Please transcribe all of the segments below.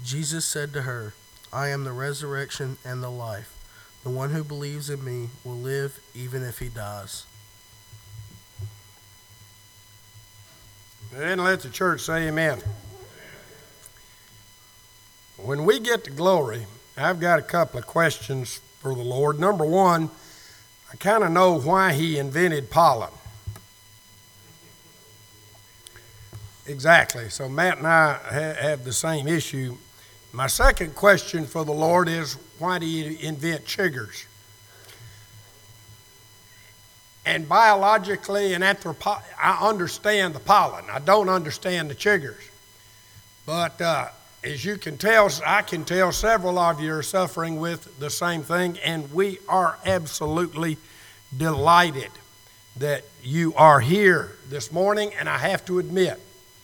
Jesus said to her, I am the resurrection and the life. The one who believes in me will live even if he dies. And let the church say amen. When we get to glory, I've got a couple of questions for the Lord. Number one, I kind of know why he invented pollen. Exactly. So Matt and I have the same issue. My second question for the Lord is, why do you invent chiggers? And biologically and I understand the pollen. I don't understand the chiggers. But as you can tell, I can tell several of you are suffering with the same thing, and we are absolutely delighted that you are here this morning. And I have to admit,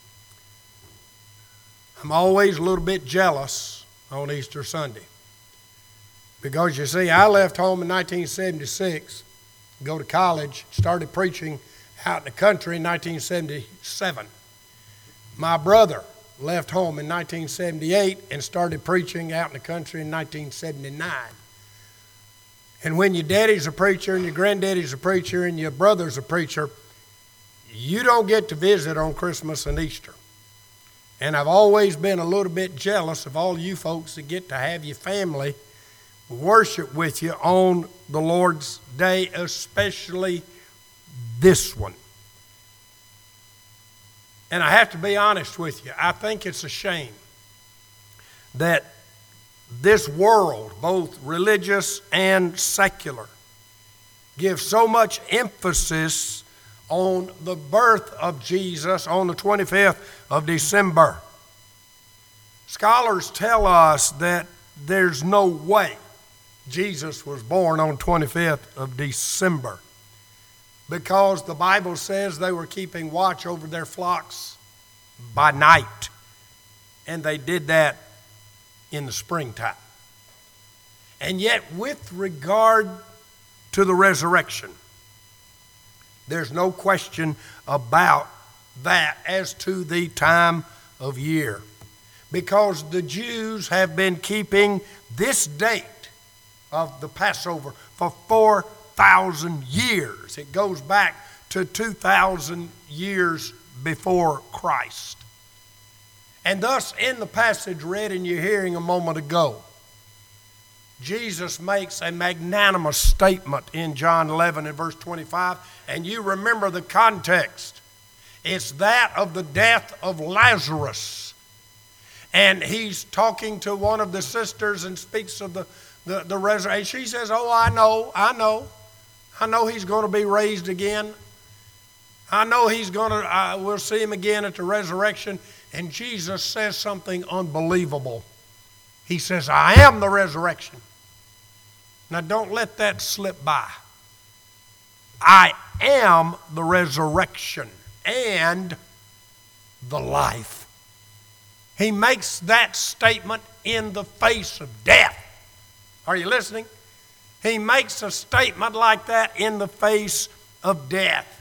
I'm always a little bit jealous on Easter Sunday. Because you see, I left home in 1976, go to college, started preaching out in the country in 1977. My brother left home in 1978 and started preaching out in the country in 1979. And when your daddy's a preacher and your granddaddy's a preacher and your brother's a preacher, you don't get to visit on Christmas and Easter. And I've always been a little bit jealous of all you folks that get to have your family worship with you on the Lord's Day, especially this one. And I have to be honest with you, I think it's a shame that this world, both religious and secular, gives so much emphasis on the birth of Jesus on the 25th of December. Scholars tell us that there's no way Jesus was born on 25th of December because the Bible says they were keeping watch over their flocks by night, and they did that in the springtime. And yet, with regard to the resurrection, there's no question about that as to the time of year, because the Jews have been keeping this date of the Passover for 4,000 years. It goes back to 2,000 years before Christ. And thus, in the passage read in your hearing a moment ago, Jesus makes a magnanimous statement in John 11 and verse 25, and you remember the context. It's that of the death of Lazarus. And he's talking to one of the sisters and speaks of the resurrection. She says, oh, I know he's going to be raised again. I know we'll see him again at the resurrection. And Jesus says something unbelievable. He says, I am the resurrection. Now, don't let that slip by. I am the resurrection and the life. He makes that statement in the face of death. Are you listening? He makes a statement like that in the face of death.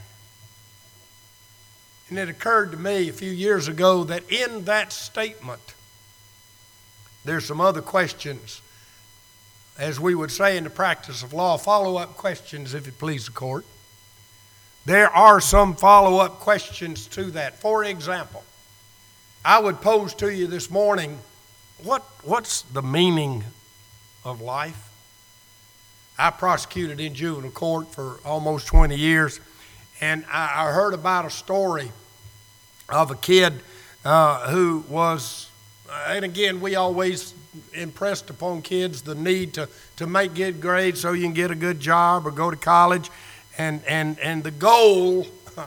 And it occurred to me a few years ago that in that statement, there's some other questions, as we would say in the practice of law, follow-up questions, if it please the court. There are some follow-up questions to that. For example, I would pose to you this morning, what's the meaning of life? I prosecuted in juvenile court for almost 20 years, and I heard about a story of a kid who was, and again, we always impressed upon kids the need to make good grades so you can get a good job or go to college. And the goal,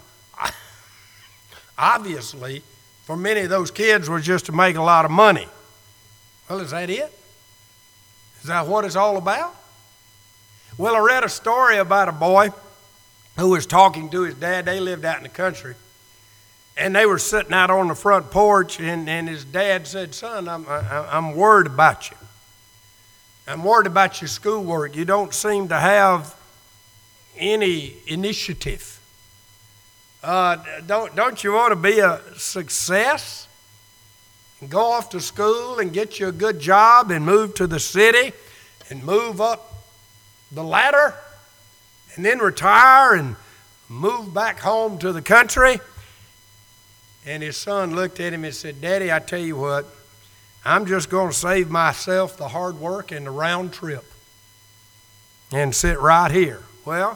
obviously, for many of those kids was just to make a lot of money. Well, is that it? Is that what it's all about? Well, I read a story about a boy who was talking to his dad. They lived out in the country. And they were sitting out on the front porch, and his dad said, son, I'm worried about you. I'm worried about your schoolwork. You don't seem to have any initiative. Don't you want to be a success? and go off to school and get you a good job and move to the city and move up the ladder and then retire and move back home to the country. And his son looked at him and said, Daddy, I tell you what, I'm just going to save myself the hard work and the round trip and sit right here. Well,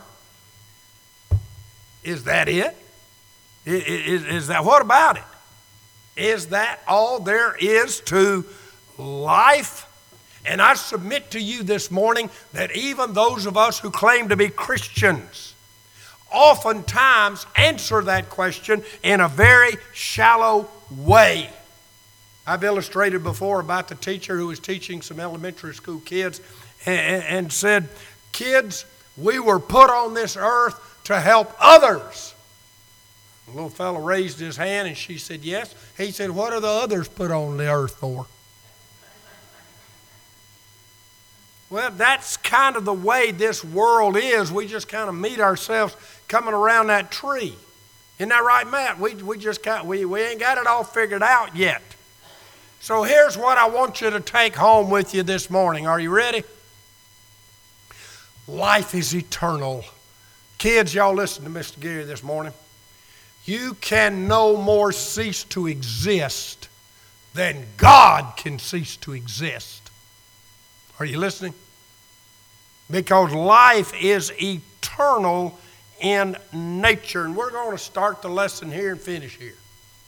is that it? Is that, what about it? Is that all there is to life? And I submit to you this morning that even those of us who claim to be Christians oftentimes answer that question in a very shallow way. I've illustrated before about the teacher who was teaching some elementary school kids and said, kids, we were put on this earth to help others. The little fellow raised his hand and she said, yes. He said, what are the others put on the earth for? Well, that's kind of the way this world is. We just kind of meet ourselves coming around that tree. Isn't that right, Matt? We ain't got it all figured out yet. So here's what I want you to take home with you this morning. Are you ready? Life is eternal. Kids, y'all listen to Mr. Gary this morning. You can no more cease to exist than God can cease to exist. Are you listening? Because life is eternal in nature. And we're going to start the lesson here and finish here.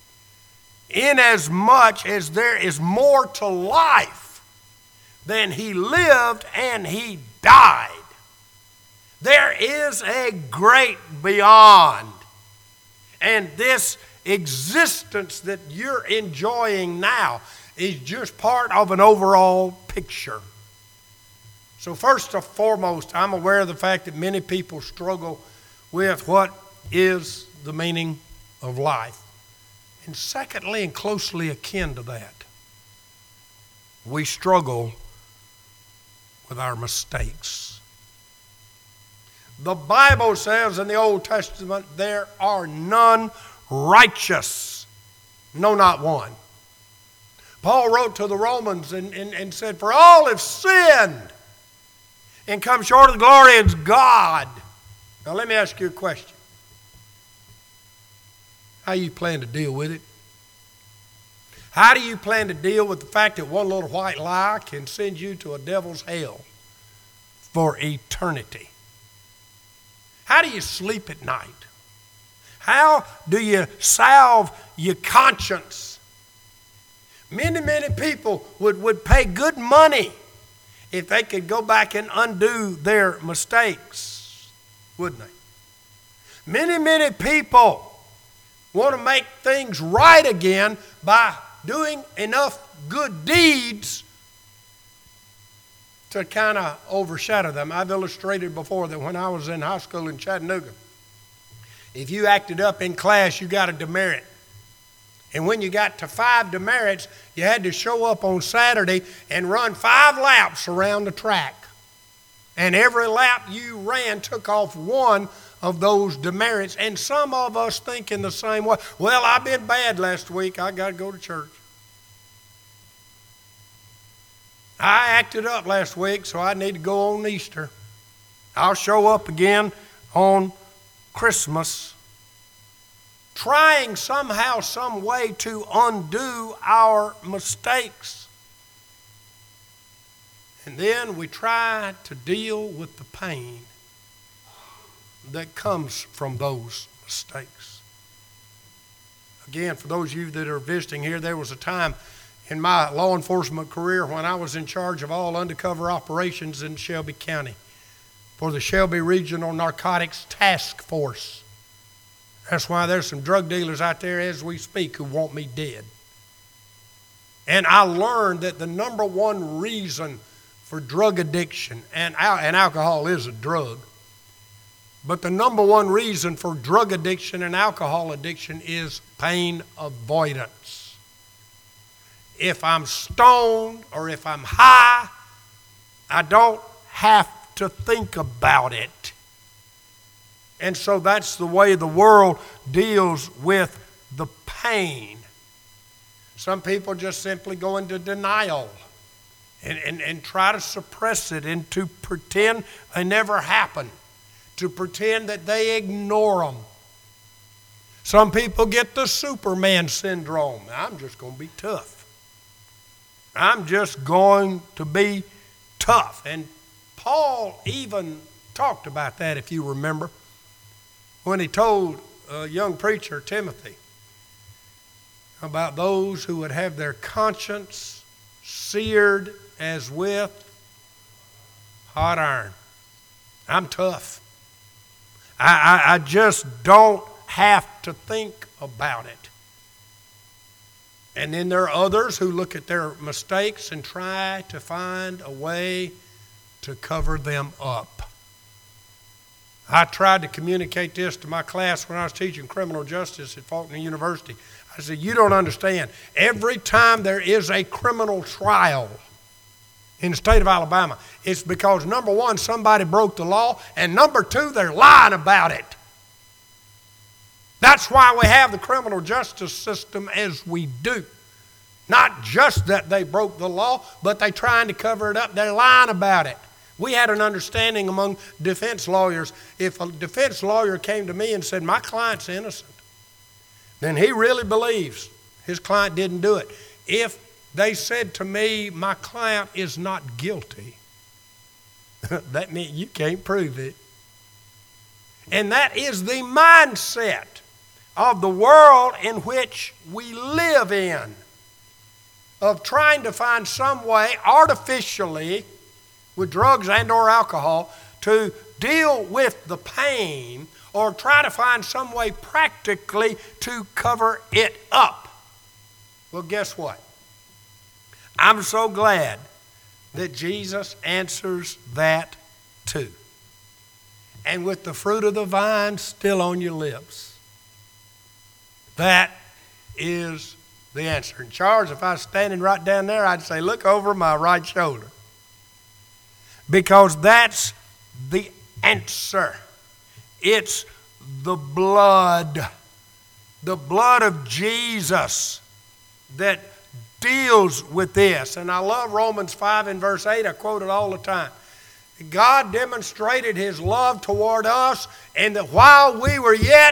Inasmuch as there is more to life than he lived and he died, there is a great beyond. And this existence that you're enjoying now is just part of an overall picture. So first and foremost, I'm aware of the fact that many people struggle with what is the meaning of life. And secondly, and closely akin to that, we struggle with our mistakes. The Bible says in the Old Testament, there are none righteous, no, not one. Paul wrote to the Romans and said, for all have sinned and come short of the glory of God. Now let me ask you a question. How you plan to deal with it? How do you plan to deal with the fact that one little white lie can send you to a devil's hell for eternity? How do you sleep at night? How do you salve your conscience? Many people would pay good money if they could go back and undo their mistakes, wouldn't they? Many people want to make things right again by doing enough good deeds to kind of overshadow them. I've illustrated before that when I was in high school in Chattanooga, if you acted up in class, you got a demerit. And when you got to 5 demerits, you had to show up on Saturday and run 5 laps around the track. And every lap you ran took off one of those demerits. And some of us think in the same way, well, I've been bad last week, I got to go to church. I acted up last week, so I need to go on Easter. I'll show up again on Christmas. Trying somehow, some way to undo our mistakes. And then we try to deal with the pain that comes from those mistakes. Again, for those of you that are visiting here, there was a time in my law enforcement career when I was in charge of all undercover operations in Shelby County for the Shelby Regional Narcotics Task Force. That's why there's some drug dealers out there as we speak who want me dead. And I learned that the number one reason for drug addiction, and alcohol is a drug, but the number one reason for drug addiction and alcohol addiction is pain avoidance. If I'm stoned or if I'm high, I don't have to think about it. And so that's the way the world deals with the pain. Some people just simply go into denial and try to suppress it and to pretend they never happened, to pretend that they ignore them. Some people get the Superman syndrome. I'm just going to be tough. I'm just going to be tough. And Paul even talked about that, if you remember, when he told a young preacher, Timothy, about those who would have their conscience seared as with hot iron. I'm tough. I just don't have to think about it. And then there are others who look at their mistakes and try to find a way to cover them up. I tried to communicate this to my class when I was teaching criminal justice at Faulkner University. I said, you don't understand. Every time there is a criminal trial in the state of Alabama, it's because, number one, somebody broke the law, and number two, they're lying about it. That's why we have the criminal justice system as we do. Not just that they broke the law, but they're trying to cover it up. They're lying about it. We had an understanding among defense lawyers. If a defense lawyer came to me and said, my client's innocent, then he really believes his client didn't do it. If they said to me, my client is not guilty, that means you can't prove it. And that is the mindset of the world in which we live in, of trying to find some way artificially with drugs and or alcohol to deal with the pain, or try to find some way practically to cover it up. Well, guess what? I'm so glad that Jesus answers that too. And with the fruit of the vine still on your lips, that is the answer. And Charles, if I was standing right down there, I'd say, look over my right shoulder. Because that's the answer. It's the blood of Jesus that deals with this. And I love Romans 5 and verse 8. I quote it all the time. God demonstrated his love toward us, and that while we were yet,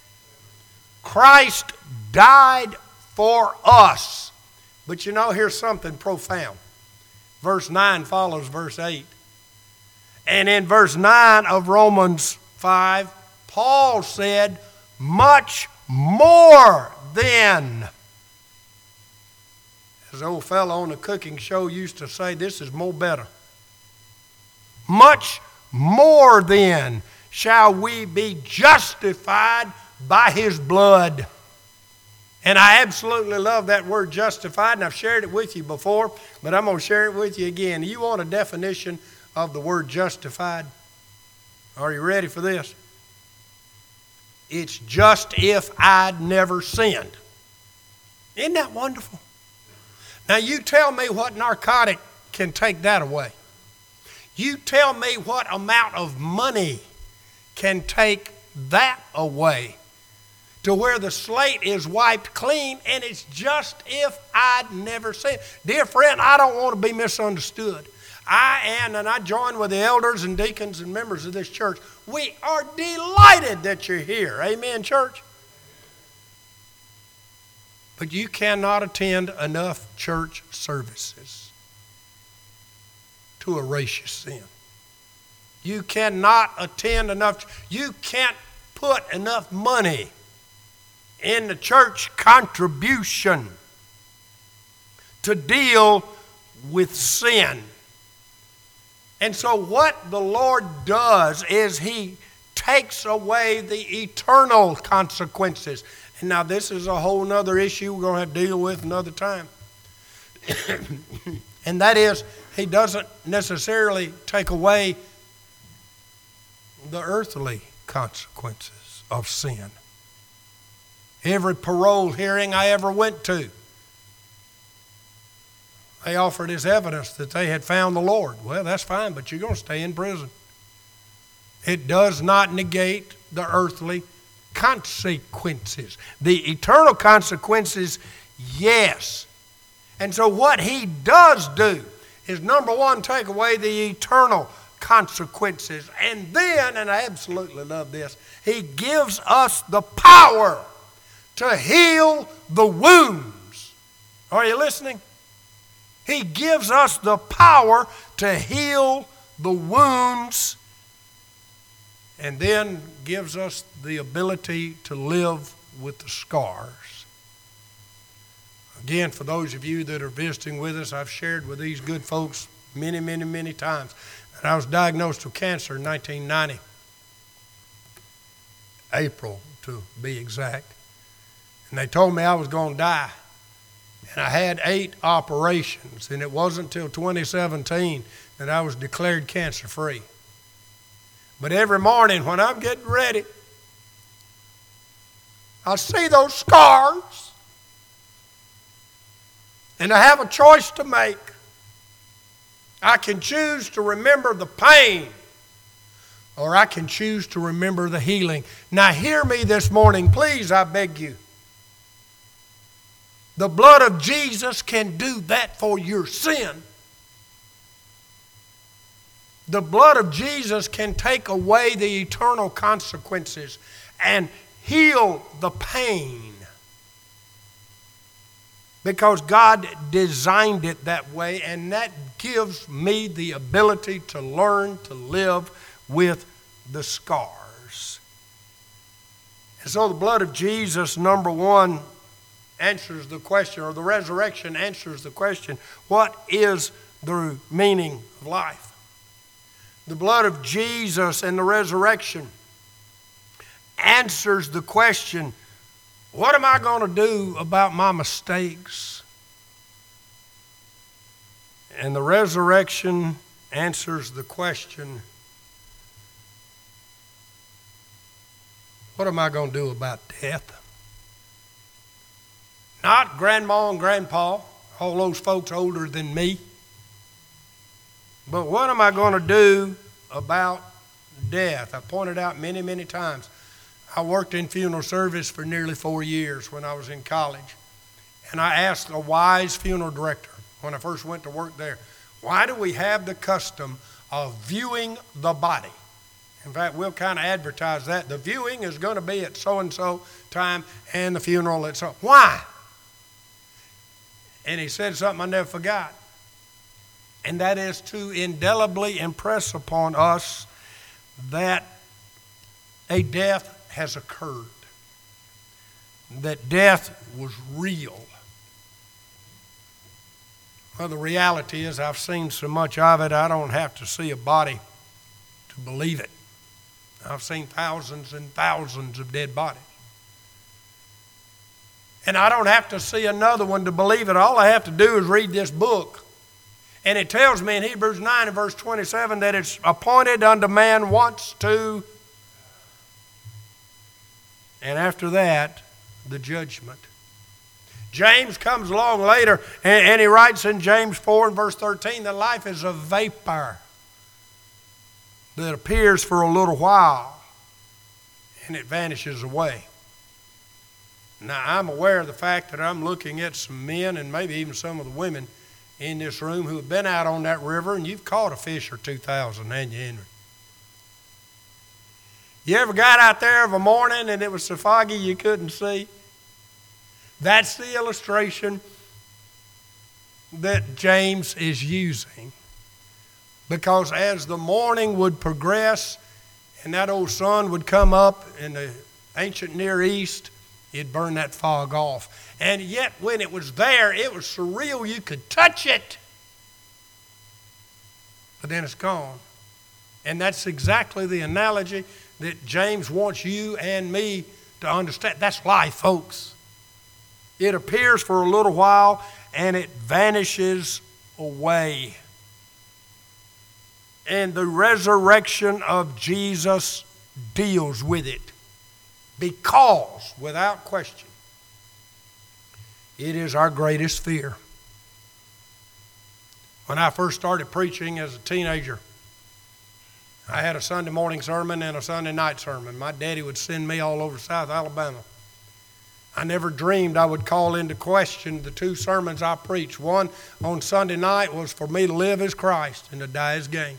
Christ died for us. But you know, here's something profound. Verse 9 follows verse 8. And in verse 9 of Romans 5, Paul said, much more than. As the old fellow on the cooking show used to say, this is more better. Much more than shall we be justified by his blood. And I absolutely love that word justified, and I've shared it with you before, but I'm going to share it with you again. You want a definition of the word justified? Are you ready for this? It's just if I'd never sinned. Isn't that wonderful? Now you tell me what narcotic can take that away. You tell me what amount of money can take that away, to where the slate is wiped clean and it's just if I'd never sinned. Dear friend, I don't want to be misunderstood. I am, and I join with the elders and deacons and members of this church. We are delighted that you're here. Amen, church? But you cannot attend enough church services to erase your sin. You cannot attend enough. You can't put enough money in the church contribution to deal with sin. And so what the Lord does is he takes away the eternal consequences. And now this is a whole other issue we're going to have to deal with another time. And that is, he doesn't necessarily take away the earthly consequences of sin. Every parole hearing I ever went to, they offered as evidence that they had found the Lord. Well, that's fine, but you're going to stay in prison. It does not negate the earthly consequences. The eternal consequences, Yes. And so what he does do is, number one, take away the eternal consequences. And then, and I absolutely love this, he gives us the power to heal the wounds. Are you listening? He gives us the power to heal the wounds, and then gives us the ability to live with the scars. Again, for those of you that are visiting with us, I've shared with these good folks many, many, many times that I was diagnosed with cancer in 1990, April to be exact. And they told me I was going to die. And I had 8 operations, and it wasn't until 2017 that I was declared cancer-free. But every morning when I'm getting ready, I see those scars, and I have a choice to make. I can choose to remember the pain, or I can choose to remember the healing. Now hear me this morning, please, I beg you. The blood of Jesus can do that for your sin. The blood of Jesus can take away the eternal consequences and heal the pain, because God designed it that way, and that gives me the ability to learn to live with the scars. And so the blood of Jesus, number one, answers the question, or the resurrection answers the question, what is the meaning of life? The blood of Jesus and the resurrection answers the question, what am I going to do about my mistakes? And the resurrection answers the question, what am I going to do about death? Not grandma and grandpa, all those folks older than me. But what am I going to do about death? I pointed out many, many times. I worked in funeral service for nearly 4 years when I was in college. And I asked a wise funeral director when I first went to work there, why do we have the custom of viewing the body? In fact, we'll kind of advertise that. The viewing is going to be at so-and-so time and the funeral at so. Why? And he said something I never forgot. And that is to indelibly impress upon us that a death has occurred. That death was real. Well, the reality is I've seen so much of it, I don't have to see a body to believe it. I've seen thousands and thousands of dead bodies. And I don't have to see another one to believe it. All I have to do is read this book. And it tells me in Hebrews 9 and verse 27 that it's appointed unto man once to, and after that, the judgment. James comes along later and he writes in James 4 and verse 13 that life is a vapor that appears for a little while and it vanishes away. Now, I'm aware of the fact that I'm looking at some men and maybe even some of the women in this room who have been out on that river, and you've caught a fish or 2,000, hadn't you, Henry? You ever got out there of a morning and it was so foggy you couldn't see? That's the illustration that James is using. Because as the morning would progress and that old sun would come up in the ancient Near East, it'd burn that fog off. And yet when it was there, it was surreal. You could touch it. But then it's gone. And that's exactly the analogy that James wants you and me to understand. That's life, folks. It appears for a little while and it vanishes away. And the resurrection of Jesus deals with it. Because, without question, it is our greatest fear. When I first started preaching as a teenager, I had a Sunday morning sermon and a Sunday night sermon. My daddy would send me all over South Alabama. I never dreamed I would call into question the two sermons I preached. One on Sunday night was for me to live as Christ and to die as gain.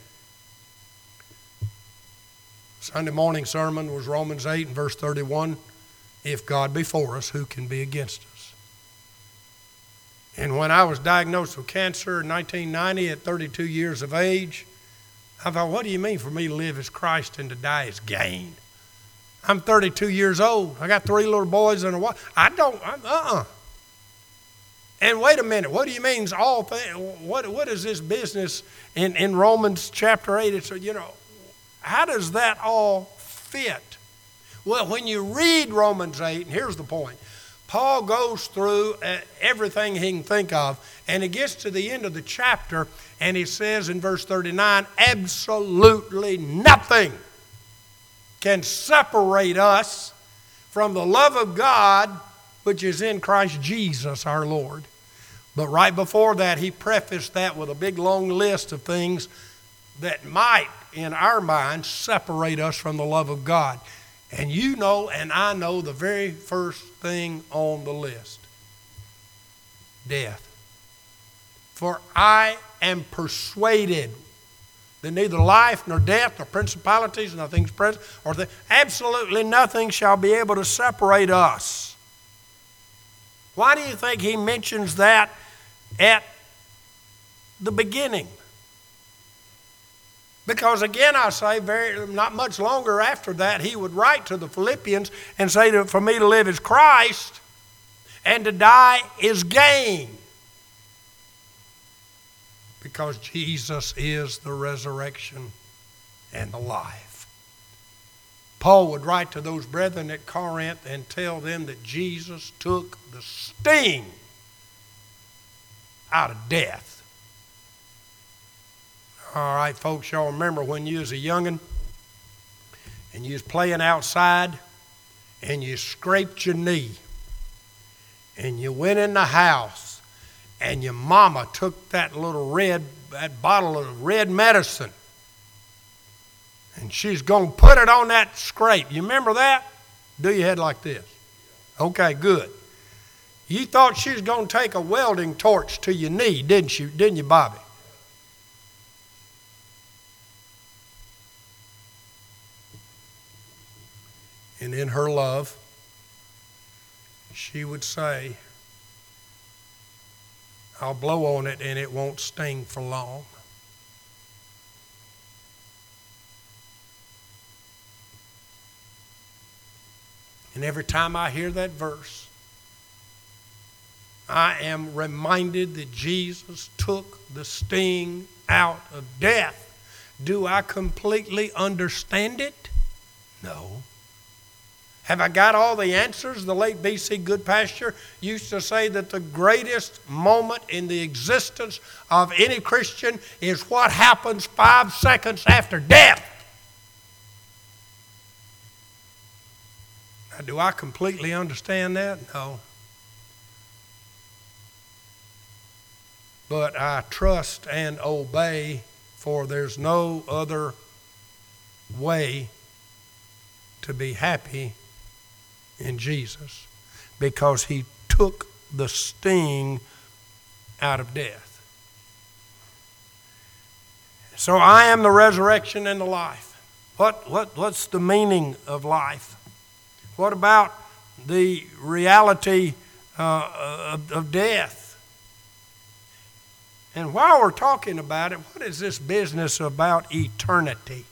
Sunday morning sermon was Romans 8 and verse 31. If God be for us, who can be against us? And when I was diagnosed with cancer in 1990 at 32 years of age, I thought, what do you mean for me to live as Christ and to die as gain? I'm 32 years old. I got 3 little boys and a wife. And wait a minute, what do you mean all things? What is this business in Romans chapter 8? It's, how does that all fit? Well, when you read Romans 8, and here's the point, Paul goes through everything he can think of, and he gets to the end of the chapter, and he says in verse 39, absolutely nothing can separate us from the love of God which is in Christ Jesus our Lord. But right before that, he prefaced that with a big long list of things that might, in our minds, separate us from the love of God. And you know and I know the very first thing on the list. Death. For I am persuaded that neither life nor death nor principalities nor things present or absolutely nothing shall be able to separate us. Why do you think he mentions that at the beginning? Because again, I say, not much longer after that, he would write to the Philippians and say that for me to live is Christ and to die is gain. Because Jesus is the resurrection and the life. Paul would write to those brethren at Corinth and tell them that Jesus took the sting out of death. All right, folks, y'all remember when you was a youngin' and you was playing outside and you scraped your knee and you went in the house and your mama took that bottle of red medicine and she's going to put it on that scrape. You remember that? Do your head like this. Okay, good. You thought she was going to take a welding torch to your knee, didn't you? Didn't you, Bobby? And in her love, she would say, I'll blow on it and it won't sting for long. And every time I hear that verse, I am reminded that Jesus took the sting out of death. Do I completely understand it? No. Have I got all the answers? The late B.C. Goodpasture used to say that the greatest moment in the existence of any Christian is what happens 5 seconds after death. Now, do I completely understand that? No. But I trust and obey, for there's no other way to be happy in Jesus, because he took the sting out of death. So I am the resurrection and the life. What's the meaning of life? What about the reality of death? And while we're talking about it, what is this business about eternity?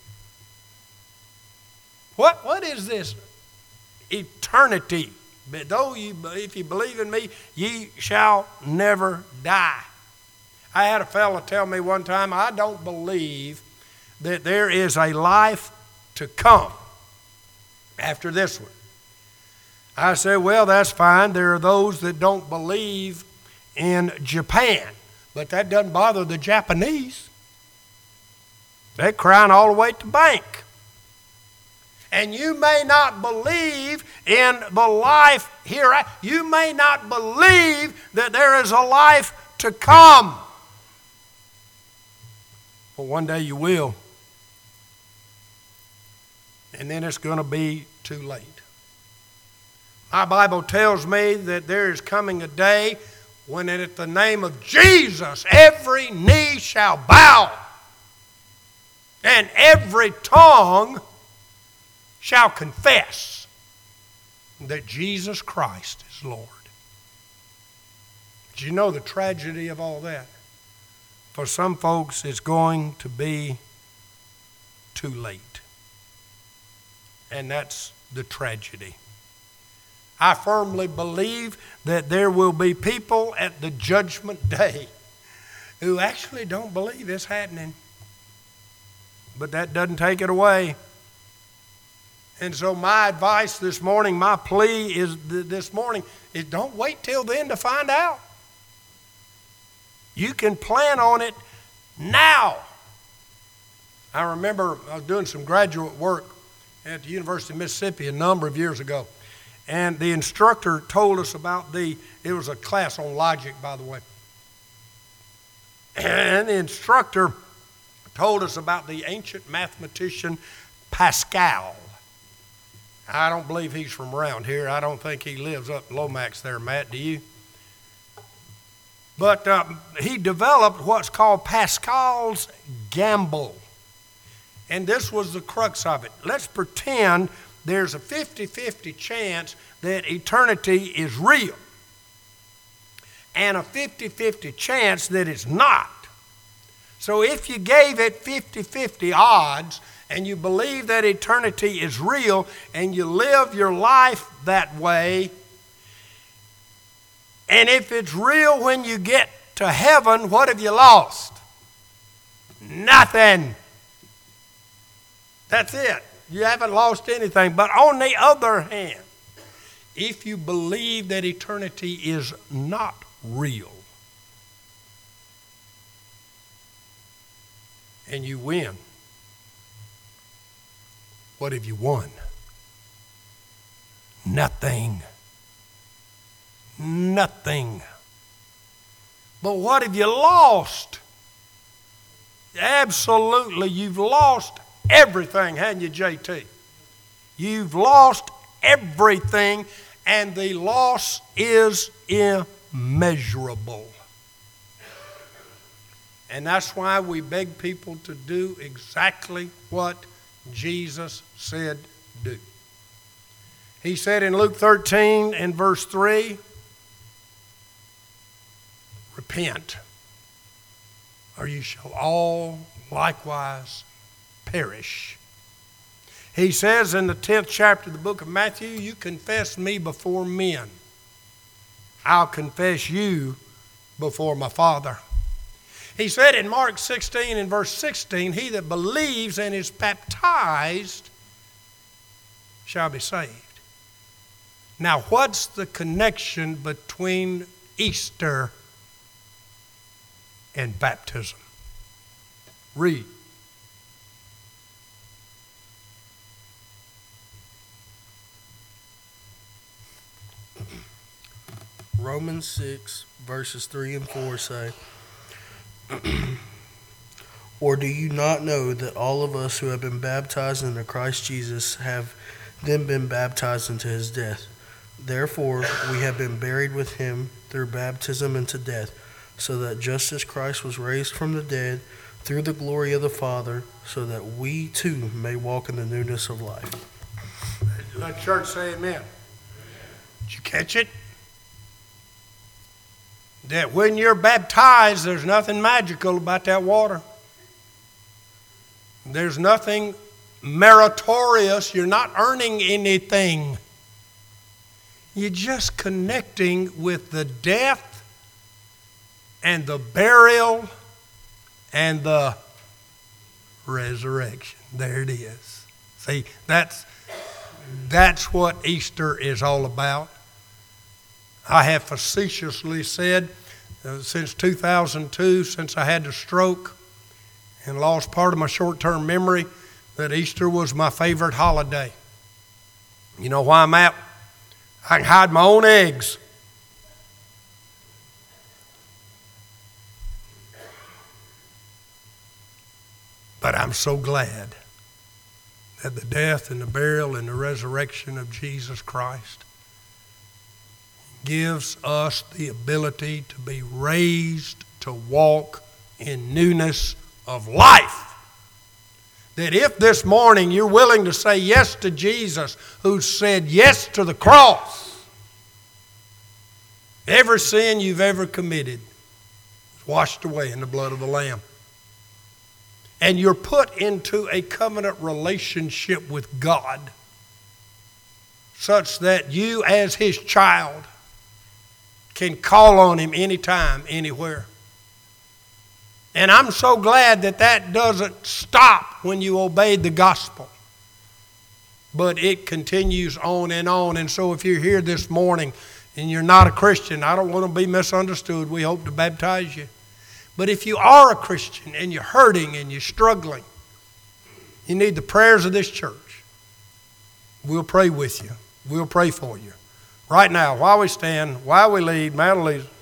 What is this eternity? But though if you believe in me, ye shall never die. I had a fellow tell me one time, I don't believe that there is a life to come after this one. I said, well, that's fine. There are those that don't believe in Japan, but that doesn't bother the Japanese. They're crying all the way to bank. And you may not believe in the life here. You may not believe that there is a life to come. But one day you will. And then it's going to be too late. My Bible tells me that there is coming a day when at the name of Jesus every knee shall bow and every tongue shall confess that Jesus Christ is Lord. Do you know the tragedy of all that? For some folks, it's going to be too late. And that's the tragedy. I firmly believe that there will be people at the judgment day who actually don't believe it's happening. But that doesn't take it away. And so my advice this morning, my plea is this morning, is don't wait till then to find out. You can plan on it now. I remember I was doing some graduate work at the University of Mississippi a number of years ago. And the instructor told us about it was a class on logic, by the way. And the instructor told us about the ancient mathematician Pascal. I don't believe he's from around here. I don't think he lives up in Lomax there, Matt, do you? But he developed what's called Pascal's gamble. And this was the crux of it. Let's pretend there's a 50-50 chance that eternity is real and a 50-50 chance that it's not. So if you gave it 50-50 odds and you believe that eternity is real and you live your life that way, and if it's real when you get to heaven, what have you lost? Nothing. That's it. You haven't lost anything. But on the other hand, if you believe that eternity is not real and you win, what have you won? Nothing. Nothing. But what have you lost? Absolutely, you've lost everything, hadn't you, JT? You've lost everything, and the loss is immeasurable. And that's why we beg people to do exactly what Jesus said do. He said in Luke 13 and verse 3, repent, or you shall all likewise perish. He says in the 10th chapter of the book of Matthew, you confess me before men, I'll confess you before my Father. He said in Mark 16 and verse 16, he that believes and is baptized shall be saved. Now, what's the connection between Easter and baptism? Read. Romans 6, verses 3 and 4 say, or do you not know that all of us who have been baptized into Christ Jesus have then been baptized into his death? Therefore, we have been buried with him through baptism into death, so that just as Christ was raised from the dead through the glory of the Father, so that we too may walk in the newness of life. Let church say amen. Did you catch it? That when you're baptized, there's nothing magical about that water. There's nothing meritorious. You're not earning anything. You're just connecting with the death and the burial and the resurrection. There it is. See, that's what Easter is all about. I have facetiously said since 2002, since I had the stroke and lost part of my short-term memory, that Easter was my favorite holiday. You know why, Matt? I can hide my own eggs. But I'm so glad that the death and the burial and the resurrection of Jesus Christ gives us the ability to be raised to walk in newness of life. That if this morning you're willing to say yes to Jesus, who said yes to the cross, every sin you've ever committed is washed away in the blood of the Lamb. And you're put into a covenant relationship with God, such that you as His child can call on Him anytime, anywhere. And I'm so glad that that doesn't stop when you obeyed the gospel, but it continues on and on. And so if you're here this morning and you're not a Christian, I don't want to be misunderstood. We hope to baptize you. But if you are a Christian and you're hurting and you're struggling, you need the prayers of this church. We'll pray with you. We'll pray for you. Right now, while we stand, while we lead, Matt will lead.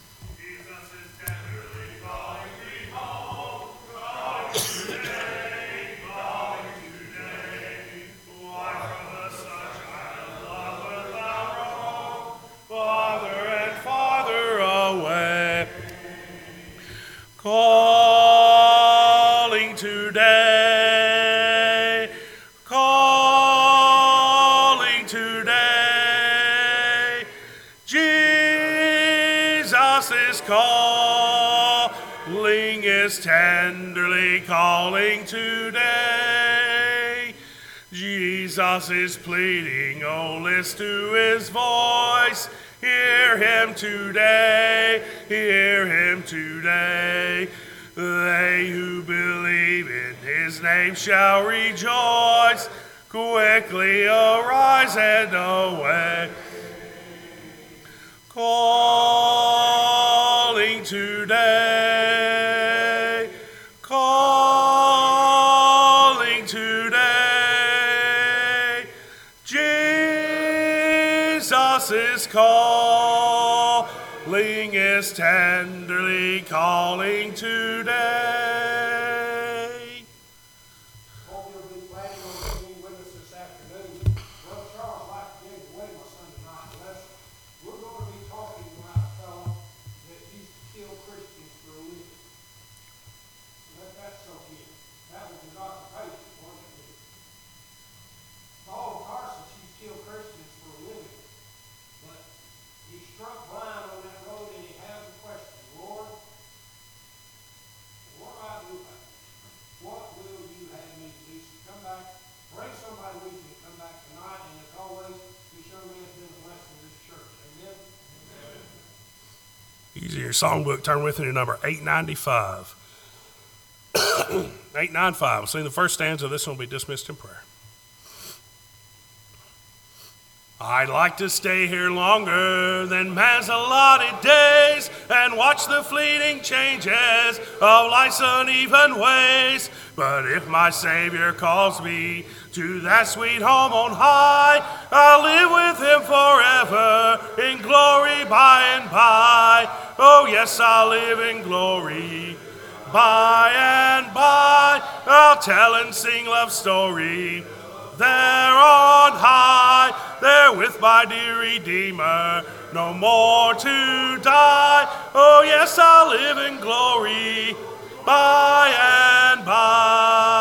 Calling today, calling today, Jesus is calling, is tenderly calling today. Jesus is pleading, oh, listen to His voice. Hear Him today, hear Him today. They who believe in His name shall rejoice. Quickly arise and away. Calling today, calling today. Jesus is calling, is tenderly calling today. Hope you'll be planning on being with us this afternoon. Brother Charles like to give away my Sunday night lesson. We're going to be talking about a fellow that used to kill Christians for a living. Let that soak in. That was his occupation, wasn't it? Saul of Tarsus used to kill Christians for a living. But he struck blind on that road and he has a question. Lord, what do I do about it? What will you have me to do? So come back, bring somebody with you, come back tonight, and as always, you surely have been a blessing to this church. Amen? Use your songbook, turn with me to number 895. 895. We'll sing the first stanza. This one will be dismissed in prayer. I'd like to stay here longer than man's allotted days and watch the fleeting changes of life's uneven ways. But if my Savior calls me to that sweet home on high, I'll live with Him forever in glory by and by. Oh yes, I'll live in glory by and by. I'll tell and sing love story there on high, there with my dear Redeemer, no more to die. Oh yes, I'll live in glory by and by.